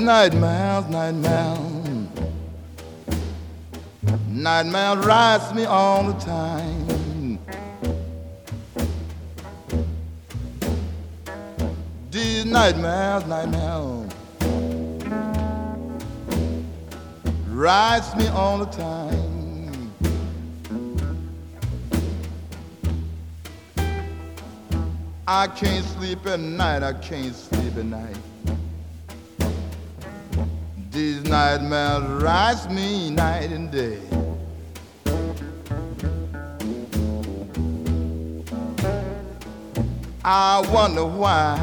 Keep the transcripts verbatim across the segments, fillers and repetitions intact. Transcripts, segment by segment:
nightmares, nightmares, nightmares rise me all the time. These nightmares, nightmares rise me all the time. I can't sleep at night, I can't sleep at night. These nightmares rise me night and day. I wonder why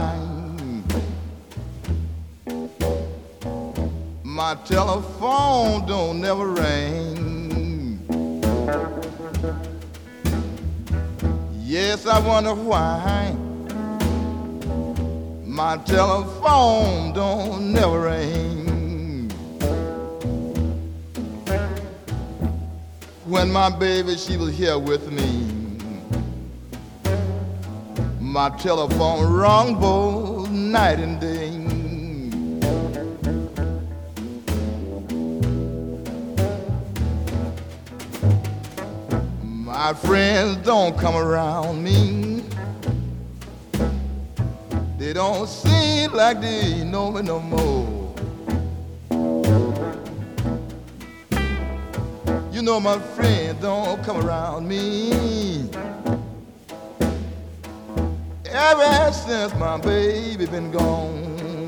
my telephone don't never ring. Yes, I wonder why my telephone don't never ring. When my baby, she was here with me, my telephone rung both night and day. My friends don't come around me. They don't seem like they know me no more. You know my friends don't come around me. Ever since my baby been gone.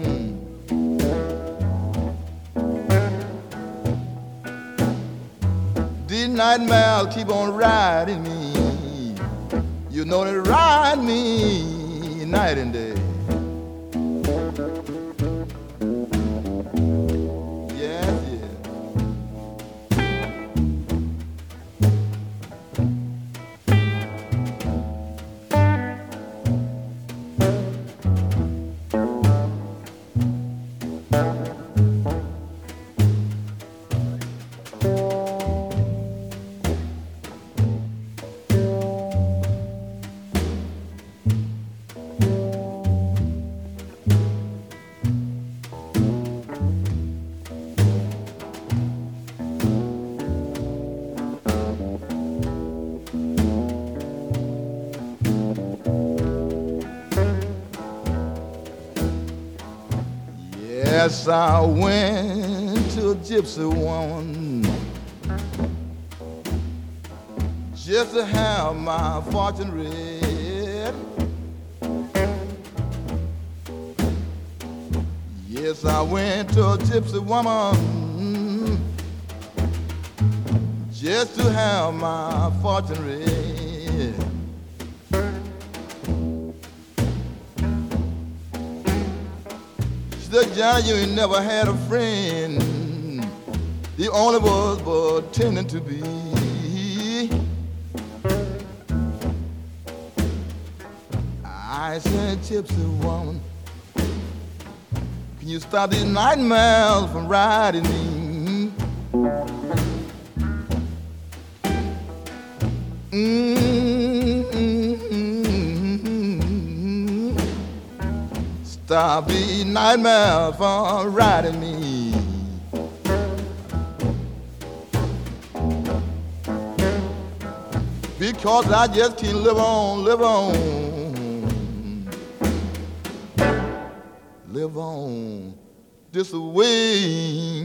These nightmares keep on riding me. You know they ride me night and day. Yes, yes. Yes, I went to a gypsy woman just to have my fortune read. Yes, I went to a gypsy woman just to have my fortune read. She said, Johnny, you ain't never had a friend. The only was pretending to be. I said, gypsy woman, can you stop these nightmares from riding me? Mm-hmm. Stop these nightmares from riding me. Because I just can't live on, live on, live on this way.